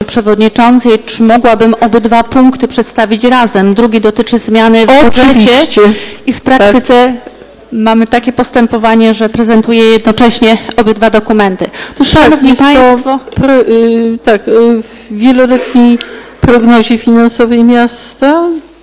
Przewodniczącej, czy mogłabym obydwa punkty przedstawić razem? Drugi dotyczy zmiany w budżecie i w praktyce mamy takie postępowanie, że prezentuję jednocześnie obydwa dokumenty. Otóż, Szanowni Państwo... w wieloletniej prognozie finansowej miasta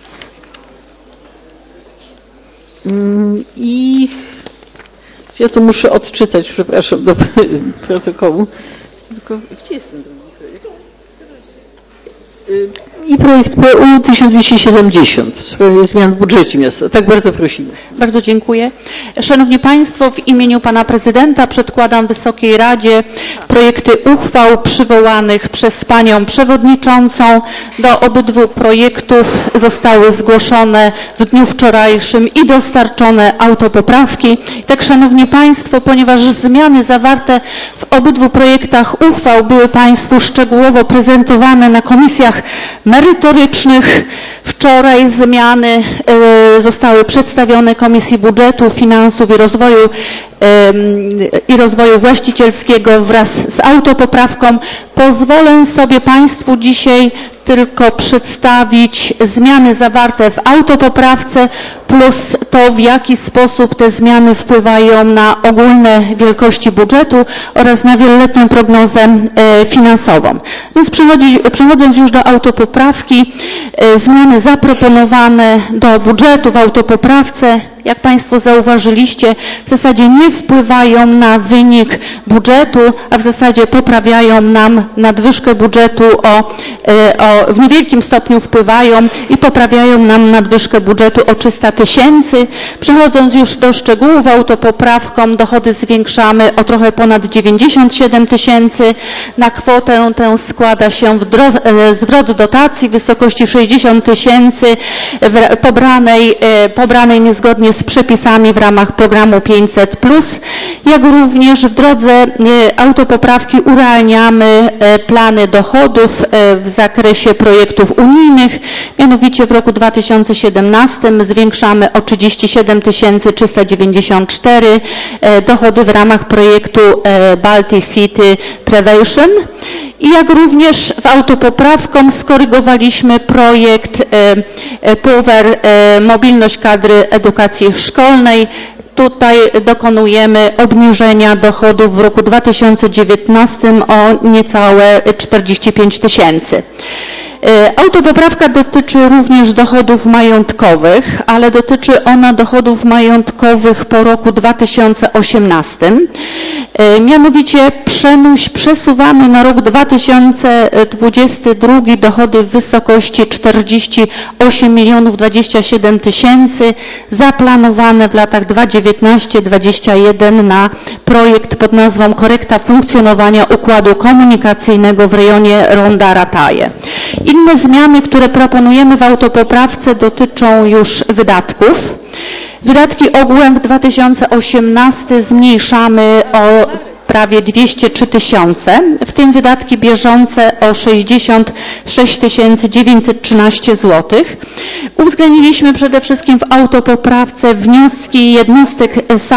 i ja to muszę odczytać, przepraszam, do protokołu. Tylko, gdzie jest ten drugi projekt? I projekt PU 1270 w sprawie zmian w budżecie miasta. Tak, bardzo prosimy. Bardzo dziękuję. Szanowni Państwo, w imieniu Pana Prezydenta przedkładam Wysokiej Radzie projekty uchwał przywołanych przez Panią Przewodniczącą. Do obydwu projektów zostały zgłoszone w dniu wczorajszym i dostarczone autopoprawki. Tak, Szanowni Państwo, ponieważ zmiany zawarte w obydwu projektach uchwał były Państwu szczegółowo prezentowane na komisjach merytorycznych, wczoraj zmiany zostały przedstawione Komisji Budżetu, Finansów i Rozwoju Właścicielskiego wraz z autopoprawką. Pozwolę sobie Państwu dzisiaj tylko przedstawić zmiany zawarte w autopoprawce plus to, w jaki sposób te zmiany wpływają na ogólne wielkości budżetu oraz na wieloletnią prognozę finansową. Więc przechodząc już do autopoprawki, zmiany zaproponowane do budżetu w autopoprawce, jak Państwo zauważyliście, w zasadzie nie wpływają na wynik budżetu, a w zasadzie poprawiają nam nadwyżkę budżetu w niewielkim stopniu wpływają i poprawiają nam nadwyżkę budżetu o 300 tysięcy. Przechodząc już do szczegółów, autopoprawką dochody zwiększamy o trochę ponad 97 tysięcy. Na kwotę tę składa się zwrot dotacji w wysokości 60 tysięcy pobranej niezgodnie z przepisami w ramach programu 500+, jak również w drodze autopoprawki urealniamy plany dochodów w zakresie projektów unijnych. Mianowicie w roku 2017 zwiększamy o 37 394 dochody w ramach projektu Baltic City Prevention. I jak również w autopoprawką skorygowaliśmy projekt PUWER Mobilność Kadry Edukacji Szkolnej. Tutaj dokonujemy obniżenia dochodów w roku 2019 o niecałe 45 tysięcy. Autopoprawka dotyczy również dochodów majątkowych, ale dotyczy ona dochodów majątkowych po roku 2018. Mianowicie przesuwamy na rok 2022 dochody w wysokości 48 027 tysięcy zaplanowane w latach 2019-2021 na projekt pod nazwą Korekta funkcjonowania układu komunikacyjnego w rejonie Ronda Rataje. Inne zmiany, które proponujemy w autopoprawce, dotyczą już wydatków. Wydatki ogółem w 2018 zmniejszamy o prawie 203 tysiące, w tym wydatki bieżące o 66 913 zł. Uwzględniliśmy przede wszystkim w autopoprawce wnioski jednostek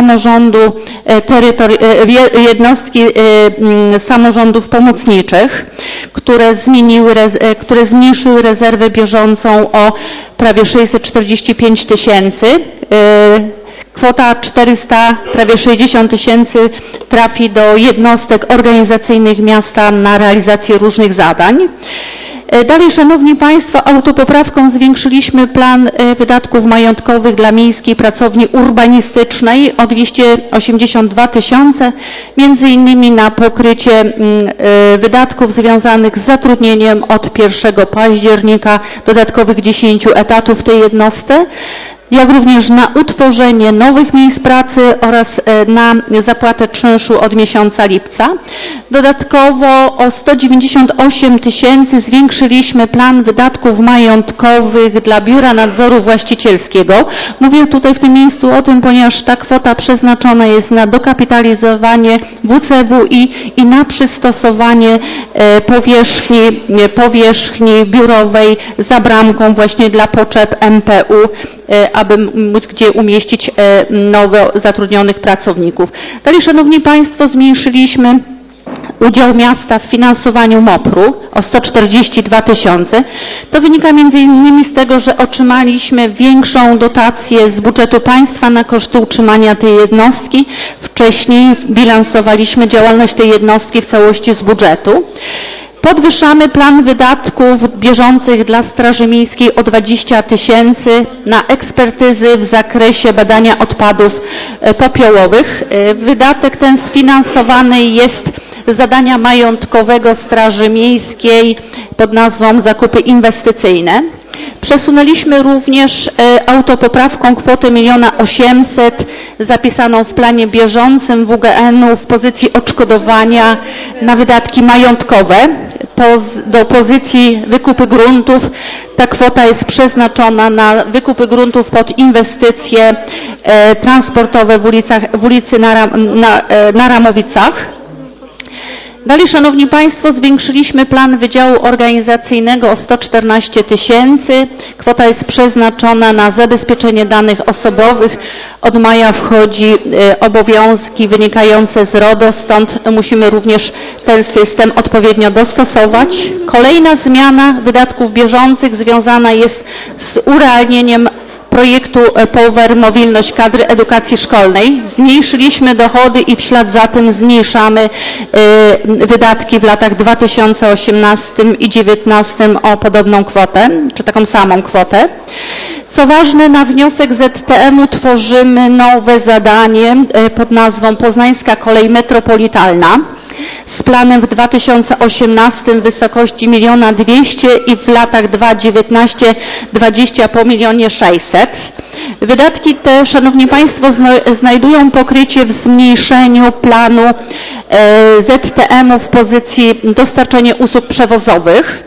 samorządów pomocniczych, które zmniejszyły rezerwę bieżącą o prawie 645 tysięcy. Kwota 400, prawie 60 tysięcy trafi do jednostek organizacyjnych miasta na realizację różnych zadań. Dalej, Szanowni Państwo, autopoprawką zwiększyliśmy plan wydatków majątkowych dla Miejskiej Pracowni Urbanistycznej o 282 tysiące, między innymi na pokrycie wydatków związanych z zatrudnieniem od 1 października dodatkowych 10 etatów w tej jednostce, jak również na utworzenie nowych miejsc pracy oraz na zapłatę czynszu od miesiąca lipca. Dodatkowo o 198 tysięcy zwiększyliśmy plan wydatków majątkowych dla Biura Nadzoru Właścicielskiego. Mówię tutaj w tym miejscu o tym, ponieważ ta kwota przeznaczona jest na dokapitalizowanie WCWI i na przystosowanie powierzchni biurowej za bramką właśnie dla potrzeb MPU, aby móc gdzie umieścić nowo zatrudnionych pracowników. Dalej, Szanowni Państwo, zmniejszyliśmy udział miasta w finansowaniu MOPR-u o 142 tysiące. To wynika m.in. z tego, że otrzymaliśmy większą dotację z budżetu państwa na koszty utrzymania tej jednostki. Wcześniej bilansowaliśmy działalność tej jednostki w całości z budżetu. Podwyższamy plan wydatków bieżących dla Straży Miejskiej o 20 tysięcy na ekspertyzy w zakresie badania odpadów popiołowych. Wydatek ten sfinansowany jest z zadania majątkowego Straży Miejskiej pod nazwą zakupy inwestycyjne. Przesunęliśmy również autopoprawką kwotę 1 800 000 zapisaną w planie bieżącym WGN-u w pozycji odszkodowania na wydatki majątkowe do pozycji wykupy gruntów. Ta kwota jest przeznaczona na wykupy gruntów pod inwestycje transportowe w ulicy na Ramowicach. Dalej, Szanowni Państwo, zwiększyliśmy plan Wydziału Organizacyjnego o 114 tysięcy. Kwota jest przeznaczona na zabezpieczenie danych osobowych. Od maja wchodzi obowiązki wynikające z RODO, stąd musimy również ten system odpowiednio dostosować. Kolejna zmiana wydatków bieżących związana jest z urealnieniem projektu POWER Mobilność Kadry Edukacji Szkolnej. Zmniejszyliśmy dochody i w ślad za tym zmniejszamy wydatki w latach 2018 i 2019 o podobną kwotę, czy taką samą kwotę. Co ważne, na wniosek ZTM-u tworzymy nowe zadanie pod nazwą Poznańska Kolej Metropolitalna z planem w 2018 w wysokości 1 200 000 i w latach 2019-2020 po 1 600 000. Wydatki te, Szanowni Państwo, znajdują pokrycie w zmniejszeniu planu ZTM-u w pozycji dostarczenie usług przewozowych.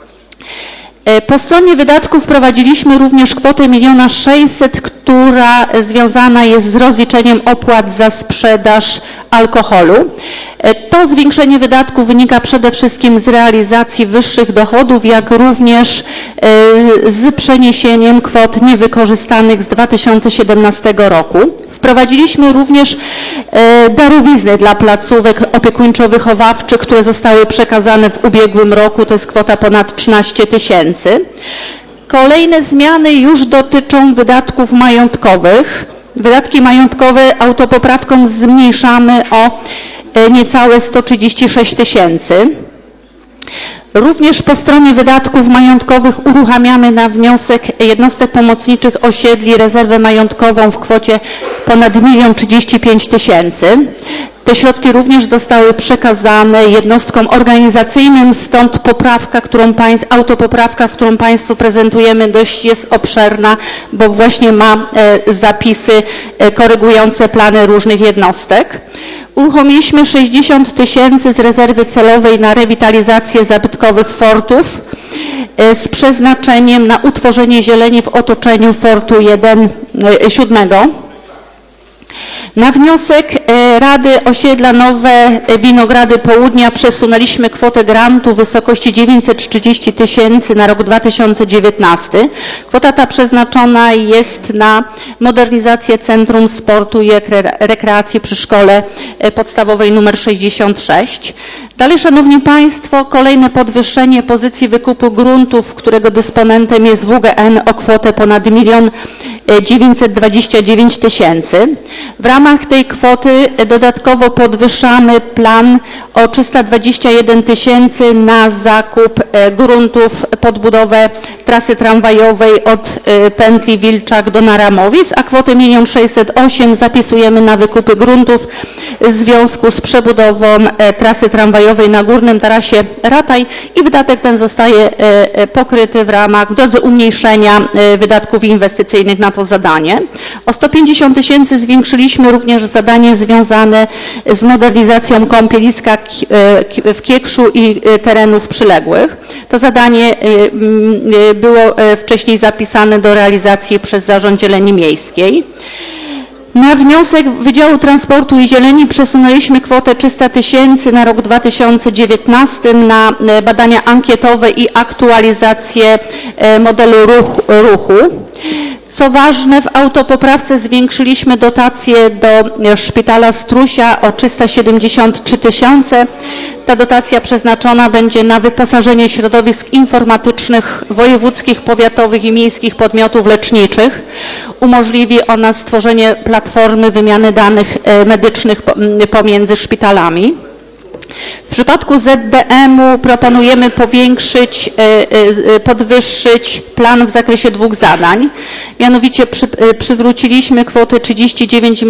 Po stronie wydatków wprowadziliśmy również kwotę 1 600 000, która związana jest z rozliczeniem opłat za sprzedaż alkoholu. To zwiększenie wydatków wynika przede wszystkim z realizacji wyższych dochodów, jak również z przeniesieniem kwot niewykorzystanych z 2017 roku. Wprowadziliśmy również darowizny dla placówek opiekuńczo-wychowawczych, które zostały przekazane w ubiegłym roku. To jest kwota ponad 13 tysięcy. Kolejne zmiany już dotyczą wydatków majątkowych. Wydatki majątkowe autopoprawką zmniejszamy o niecałe 136 tysięcy. Również po stronie wydatków majątkowych uruchamiamy na wniosek jednostek pomocniczych osiedli rezerwę majątkową w kwocie ponad 1 035 000. Te środki również zostały przekazane jednostkom organizacyjnym, stąd autopoprawka, którą Państwu prezentujemy, dość jest obszerna, bo właśnie ma zapisy korygujące plany różnych jednostek. Uruchomiliśmy 60 tysięcy z rezerwy celowej na rewitalizację zabytkowych fortów z przeznaczeniem na utworzenie zieleni w otoczeniu fortu 7. Na wniosek Rady Osiedla Nowe Winogrady Południa przesunęliśmy kwotę grantu w wysokości 930 tysięcy na rok 2019. Kwota ta przeznaczona jest na modernizację Centrum Sportu i Rekreacji przy Szkole Podstawowej nr 66. Dalej, Szanowni Państwo, kolejne podwyższenie pozycji wykupu gruntów, którego dysponentem jest WGN, o kwotę ponad 1 929 tysięcy. W ramach tej kwoty dodatkowo podwyższamy plan o 321 tysięcy na zakup gruntów pod budowę trasy tramwajowej od pętli Wilczak do Naramowic, a kwotę 1 608 000 zapisujemy na wykupy gruntów w związku z przebudową trasy tramwajowej na Górnym Tarasie Rataj i wydatek ten zostaje pokryty w drodze umniejszenia wydatków inwestycyjnych na to zadanie. O 150 tysięcy zwiększyliśmy również zadanie związane z modernizacją kąpieliska w Kiekszu i terenów przyległych. To zadanie było wcześniej zapisane do realizacji przez Zarząd Zieleni Miejskiej. Na wniosek Wydziału Transportu i Zieleni przesunęliśmy kwotę 300 tysięcy na rok 2019 na badania ankietowe i aktualizację modelu ruchu. Co ważne, w autopoprawce zwiększyliśmy dotację do Szpitala Strusia o 373 000. Ta dotacja przeznaczona będzie na wyposażenie środowisk informatycznych wojewódzkich, powiatowych i miejskich podmiotów leczniczych. Umożliwi ona stworzenie platformy wymiany danych medycznych pomiędzy szpitalami. W przypadku ZDM-u proponujemy podwyższyć plan w zakresie 2 zadań. Mianowicie przywróciliśmy kwotę 39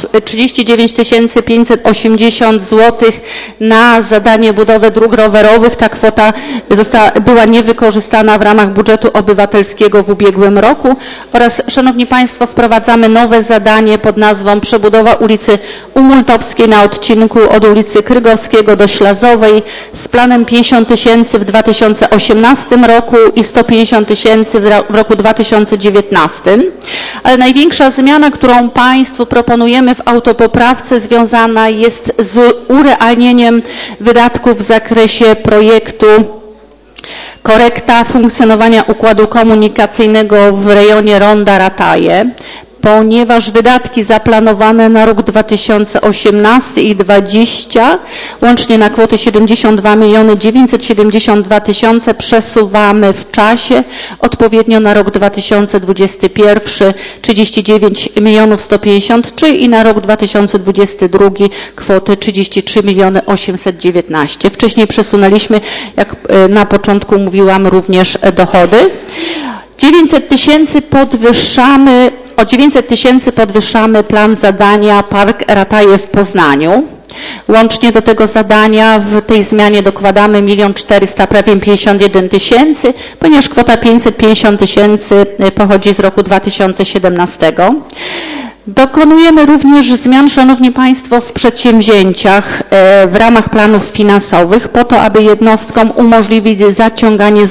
580 zł na zadanie budowy dróg rowerowych. Ta kwota była niewykorzystana w ramach budżetu obywatelskiego w ubiegłym roku. Oraz, Szanowni Państwo, wprowadzamy nowe zadanie pod nazwą przebudowa ulicy Umultowskiej na odcinku od ulicy Krygowskiego do Ślazowej z planem 50 000 w 2018 roku i 150 000 w roku 2019. Ale największa zmiana, którą Państwu proponujemy w autopoprawce, związana jest z urealnieniem wydatków w zakresie projektu korekta funkcjonowania układu komunikacyjnego w rejonie Ronda Rataje, ponieważ wydatki zaplanowane na rok 2018 i 2020 łącznie na kwotę 72 972 000 przesuwamy w czasie, odpowiednio na rok 2021 39 153 000 i na rok 2022 kwotę 33 819 000. Wcześniej przesunęliśmy, jak na początku mówiłam, również dochody. 900 000 podwyższamy. O 900 000 podwyższamy plan zadania Park Rataje w Poznaniu. Łącznie do tego zadania w tej zmianie dokładamy 1 400 prawie 51 000, ponieważ kwota 550 000 pochodzi z roku 2017. Dokonujemy również zmian, Szanowni Państwo, w przedsięwzięciach w ramach planów finansowych po to, aby jednostkom umożliwić zaciąganie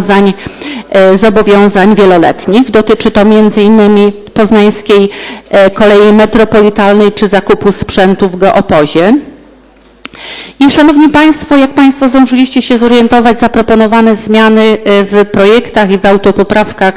zobowiązań wieloletnich. Dotyczy to m.in. Poznańskiej Kolei Metropolitalnej czy zakupu sprzętu w Geopozie. I Szanowni Państwo, jak Państwo zdążyliście się zorientować, zaproponowane zmiany w projektach i w autopoprawkach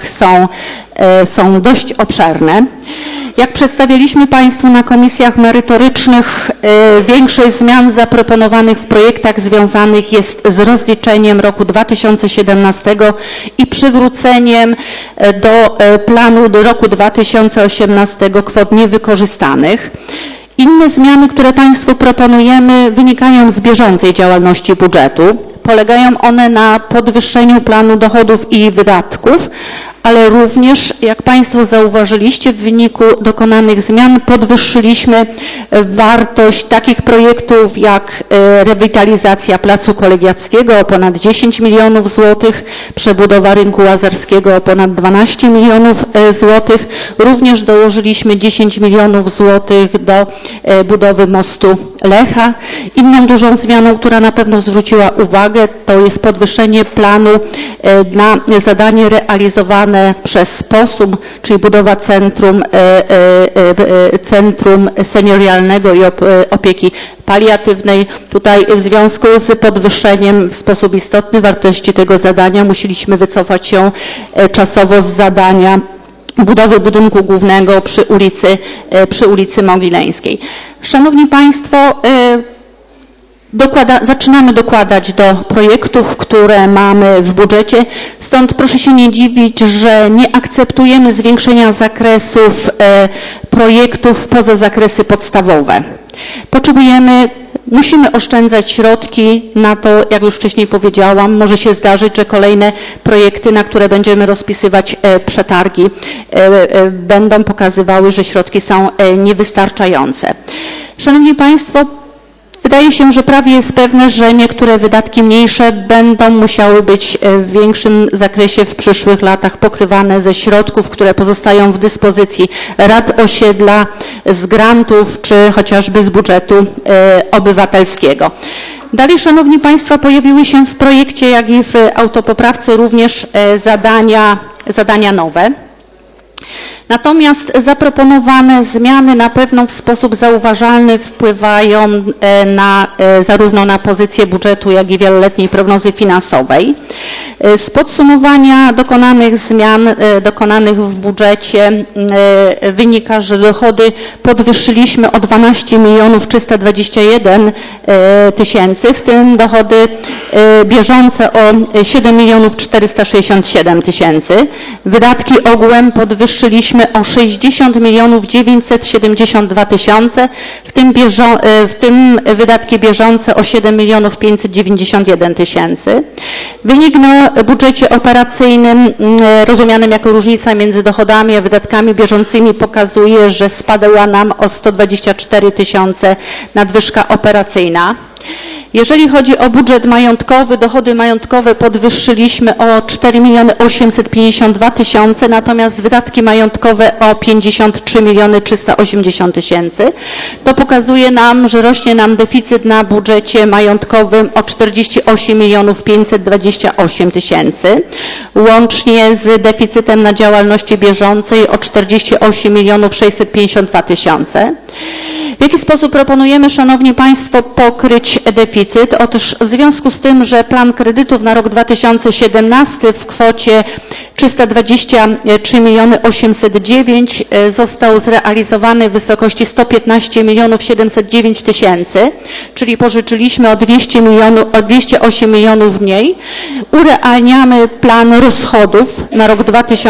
są dość obszerne. Jak przedstawialiśmy Państwu na komisjach merytorycznych, większość zmian zaproponowanych w projektach związanych jest z rozliczeniem roku 2017 i przywróceniem do planu do roku 2018 kwot niewykorzystanych. Inne zmiany, które Państwu proponujemy, wynikają z bieżącej działalności budżetu. Polegają one na podwyższeniu planu dochodów i wydatków, ale również, jak Państwo zauważyliście, w wyniku dokonanych zmian podwyższyliśmy wartość takich projektów jak rewitalizacja Placu Kolegiackiego o ponad 10 milionów złotych, przebudowa Rynku Łazarskiego o ponad 12 milionów złotych. Również dołożyliśmy 10 milionów złotych do budowy mostu Lecha. Inną dużą zmianą, która na pewno zwróciła uwagę, to jest podwyższenie planu na zadanie realizowane przez POSUM, czyli budowa centrum seniorialnego i opieki paliatywnej. Tutaj w związku z podwyższeniem w sposób istotny wartości tego zadania musieliśmy wycofać się czasowo z zadania budowy budynku głównego przy ulicy Mogileńskiej. Szanowni Państwo, zaczynamy dokładać do projektów, które mamy w budżecie. Stąd proszę się nie dziwić, że nie akceptujemy zwiększenia zakresów projektów poza zakresy podstawowe. Musimy oszczędzać środki na to, jak już wcześniej powiedziałam, może się zdarzyć, że kolejne projekty, na które będziemy rozpisywać przetargi, będą pokazywały, że środki są niewystarczające. Szanowni Państwo, wydaje się, że prawie jest pewne, że niektóre wydatki mniejsze będą musiały być w większym zakresie w przyszłych latach pokrywane ze środków, które pozostają w dyspozycji rad osiedla, z grantów czy chociażby z budżetu obywatelskiego. Dalej, Szanowni Państwo, pojawiły się w projekcie, jak i w autopoprawce również zadania nowe. Natomiast zaproponowane zmiany na pewno w sposób zauważalny wpływają zarówno na pozycję budżetu, jak i wieloletniej prognozy finansowej. Z podsumowania dokonanych zmian, dokonanych w budżecie wynika, że dochody podwyższyliśmy o 12 321 000, w tym dochody bieżące o 7 467 000. Wydatki ogółem podwyższyliśmy o 60 972 000, w tym wydatki bieżące o 7 591 000. Wynik na budżecie operacyjnym rozumianym jako różnica między dochodami a wydatkami bieżącymi pokazuje, że spadła nam o 124 000 nadwyżka operacyjna. Jeżeli chodzi o budżet majątkowy, dochody majątkowe podwyższyliśmy o 4 852 000, natomiast wydatki majątkowe o 53 380 000. To pokazuje nam, że rośnie nam deficyt na budżecie majątkowym o 48 528 000, łącznie z deficytem na działalności bieżącej o 48 652 000. W jaki sposób proponujemy, Szanowni Państwo, pokryć deficyt? Otóż w związku z tym, że plan kredytów na rok 2017 w kwocie 323 809 został zrealizowany w wysokości 115 709 000, czyli pożyczyliśmy o 208 milionów mniej. Urealniamy plan rozchodów na rok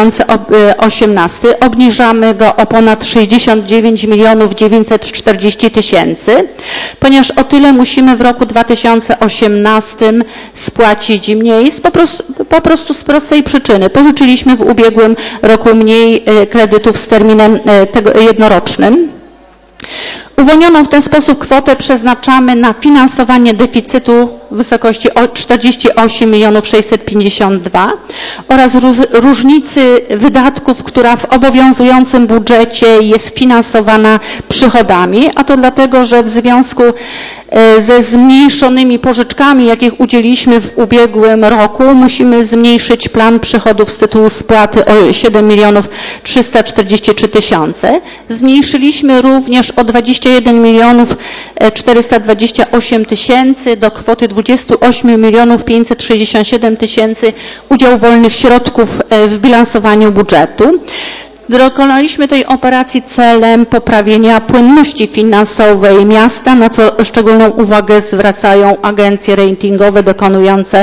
2018, obniżamy go o ponad 69 940 000, ponieważ o tyle musimy w roku 2018 spłacić mniej, po prostu z prostej przyczyny. Pożyczyliśmy w ubiegłym roku mniej kredytów z terminem jednorocznym. Uwolnioną w ten sposób kwotę przeznaczamy na finansowanie deficytu w wysokości 48 652 oraz różnicy wydatków, która w obowiązującym budżecie jest finansowana przychodami, a to dlatego, że w związku ze zmniejszonymi pożyczkami, jakich udzieliliśmy w ubiegłym roku, musimy zmniejszyć plan przychodów z tytułu spłaty o 7 343 000. Zmniejszyliśmy również o 21 428 000 do kwoty 28 567 000 udział wolnych środków w bilansowaniu budżetu. Dokonaliśmy tej operacji celem poprawienia płynności finansowej miasta, na co szczególną uwagę zwracają agencje ratingowe dokonujące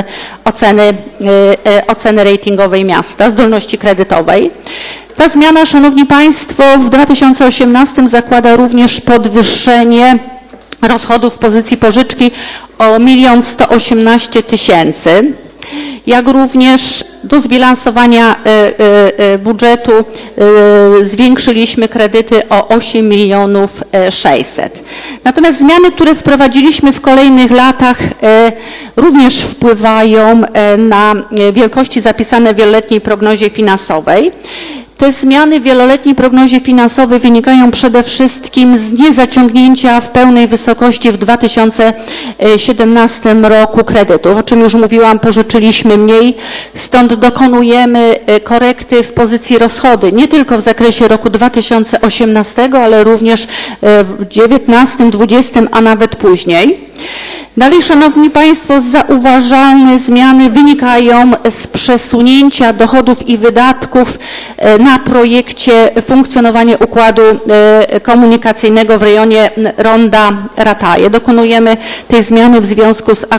oceny ratingowej miasta, zdolności kredytowej. Ta zmiana, Szanowni Państwo, w 2018 zakłada również podwyższenie rozchodów w pozycji pożyczki o 1 118 000. Jak również do zbilansowania budżetu zwiększyliśmy kredyty o 8 600 000. Natomiast zmiany, które wprowadziliśmy w kolejnych latach, również wpływają na wielkości zapisane w wieloletniej prognozie finansowej. Te zmiany w wieloletniej prognozie finansowej wynikają przede wszystkim z niezaciągnięcia w pełnej wysokości w 2017 roku kredytów. O czym już mówiłam, pożyczyliśmy mniej, stąd dokonujemy korekty w pozycji rozchody, nie tylko w zakresie roku 2018, ale również w 2019, 2020, a nawet później. Dalej, Szanowni Państwo, zauważalne zmiany wynikają z przesunięcia dochodów i wydatków na projekcie funkcjonowanie układu komunikacyjnego w rejonie ronda Rataje. Dokonujemy tej zmiany w związku z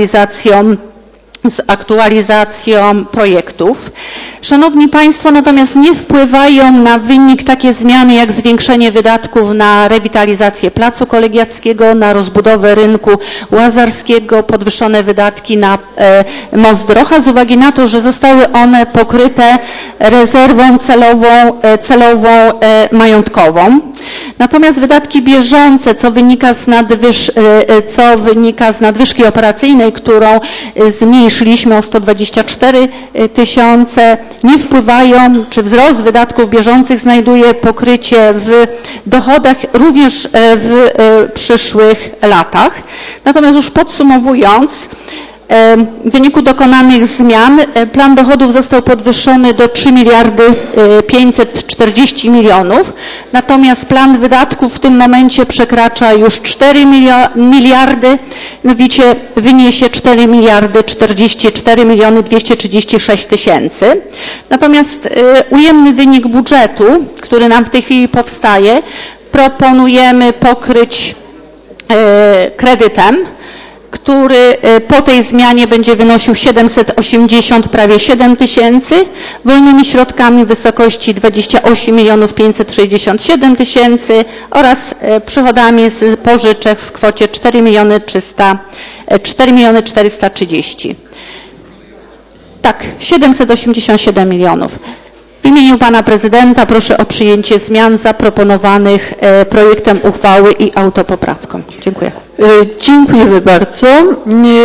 aktualizacją projektów. Szanowni Państwo, natomiast nie wpływają na wynik takie zmiany jak zwiększenie wydatków na rewitalizację Placu Kolegiackiego, na rozbudowę rynku łazarskiego, podwyższone wydatki na most Drocha z uwagi na to, że zostały one pokryte rezerwą celową majątkową. Natomiast wydatki bieżące, co wynika z nadwyżki operacyjnej, którą zmniejszyliśmy o 124 000, nie wpływają, czy wzrost wydatków bieżących znajduje pokrycie w dochodach również w przyszłych latach. Natomiast już podsumowując, W wyniku dokonanych zmian plan dochodów został podwyższony do 3 miliardy 540 milionów, natomiast plan wydatków w tym momencie przekracza już 4 miliardy, mianowicie wyniesie 4 miliardy 44 miliony 236 tysięcy. Natomiast ujemny wynik budżetu, który nam w tej chwili powstaje, proponujemy pokryć kredytem, który po tej zmianie będzie wynosił 780 prawie 7 tysięcy, wolnymi środkami w wysokości 28 milionów 567 tysięcy oraz przychodami z pożyczek w kwocie 4 miliony 430. Tak, 787 milionów. W imieniu pana prezydenta proszę o przyjęcie zmian zaproponowanych projektem uchwały i autopoprawką. Dziękuję. Dziękujemy bardzo.